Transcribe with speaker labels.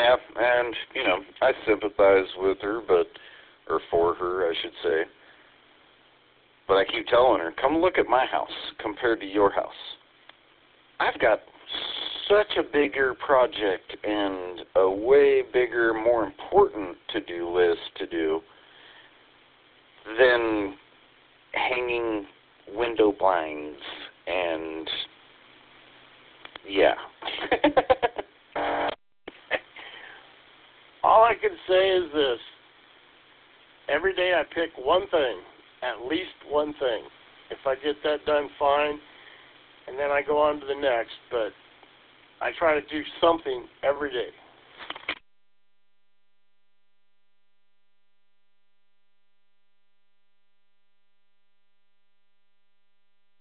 Speaker 1: Yeah, and, I sympathize with her, or for her, I should say. But I keep telling her, come look at my house compared to your house. I've got such a bigger project and a way bigger, more important to-do list to do than hanging window blinds and, yeah.
Speaker 2: All I can say is this. Every day I pick one thing, at least one thing. If I get that done, fine, and then I go on to the next. But I try to do something every day.